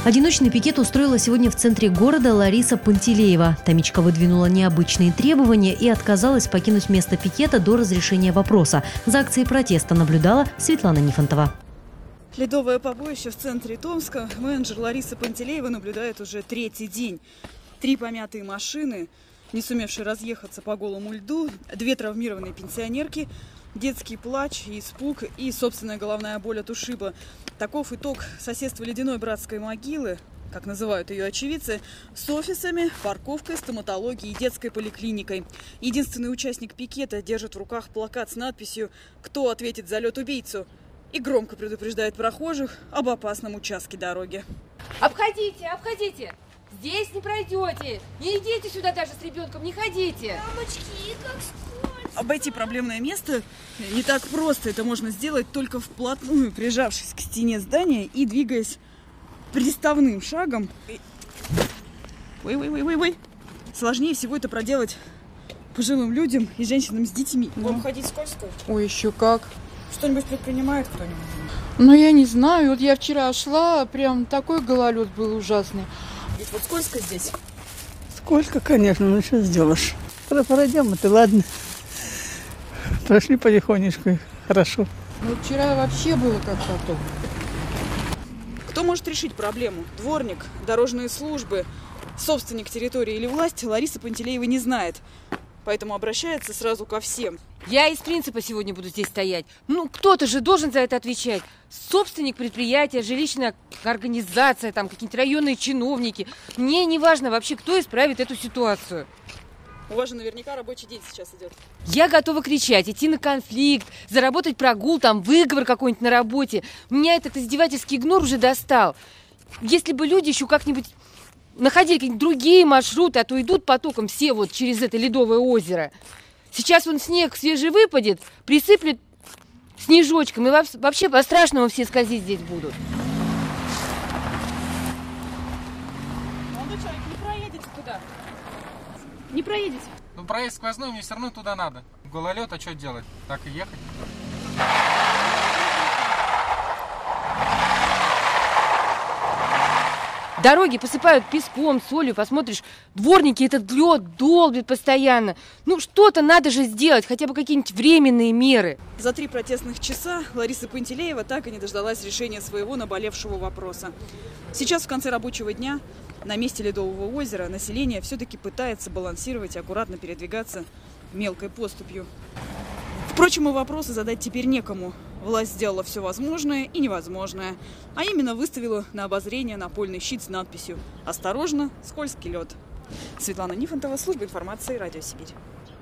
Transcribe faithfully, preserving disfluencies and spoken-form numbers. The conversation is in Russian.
Одиночный пикет устроила сегодня в центре города Лариса Пантелеева. Томичка выдвинула необычные требования и отказалась покинуть место пикета до разрешения вопроса. За акцией протеста наблюдала Светлана Нифонтова. Ледовое побоище в центре Томска менеджер Лариса Пантелеева наблюдает уже третий день. Три помятые машины, не сумевшие разъехаться по голому льду, две травмированные пенсионерки, детский плач, испуг и собственная головная боль от ушиба. Таков итог соседства ледяной братской могилы, как называют ее очевидцы, с офисами, парковкой, стоматологией и детской поликлиникой. Единственный участник пикета держит в руках плакат с надписью «Кто ответит за лед-убийцу?» и громко предупреждает прохожих об опасном участке дороги. Обходите, обходите! Здесь не пройдете! Не идите сюда даже с ребенком, не ходите! Мамочки, как скользко! Обойти проблемное место не так просто. Это можно сделать только вплотную, прижавшись к стене здания и двигаясь приставным шагом. Ой-ой-ой-ой-ой. Сложнее всего это проделать пожилым людям и женщинам с детьми. Вам ходить скользко? Ой, еще как. Что-нибудь предпринимает кто-нибудь? Ну, я не знаю. Вот я вчера шла, прям такой гололед был ужасный. Ведь вот скользко здесь. Сколько, конечно, ну что сделаешь? Пройдем, это ладно. Прошли потихонечку, хорошо. Ну, вчера вообще было как потом. Кто может решить проблему? Дворник, дорожные службы, собственник территории или власть? Лариса Пантелеева не знает. Поэтому обращается сразу ко всем. Я из принципа сегодня буду здесь стоять. Ну, кто-то же должен за это отвечать. Собственник предприятия, жилищная организация, там какие-нибудь районные чиновники. Мне не важно вообще, кто исправит эту ситуацию. У вас же наверняка рабочий день сейчас идет. Я готова кричать, идти на конфликт, заработать прогул, там, выговор какой-нибудь на работе. Меня этот издевательский игнор уже достал. Если бы люди еще как-нибудь находили какие-нибудь другие маршруты, а то идут потоком все вот через это ледовое озеро. Сейчас вон снег свежий выпадет, присыплет снежочком, и вообще по-страшному все скользить здесь будут. Молодой человек, не проедете туда. Не проедете. Ну, проезд сквозной, мне все равно туда надо. Гололед, а что делать? Так и ехать. Дороги посыпают песком, солью, посмотришь, дворники этот лед долбят постоянно. Ну, что-то надо же сделать, хотя бы какие-нибудь временные меры. За три протестных часа Лариса Пантелеева так и не дождалась решения своего наболевшего вопроса. Сейчас, в конце рабочего дня, на месте Ледового озера население все-таки пытается балансировать и аккуратно передвигаться мелкой поступью. Впрочем, и вопросы задать теперь некому. Власть сделала все возможное и невозможное, а именно выставила на обозрение напольный щит с надписью «Осторожно, скользкий лед». Светлана Нифонтова, служба информации, Радио Сибирь.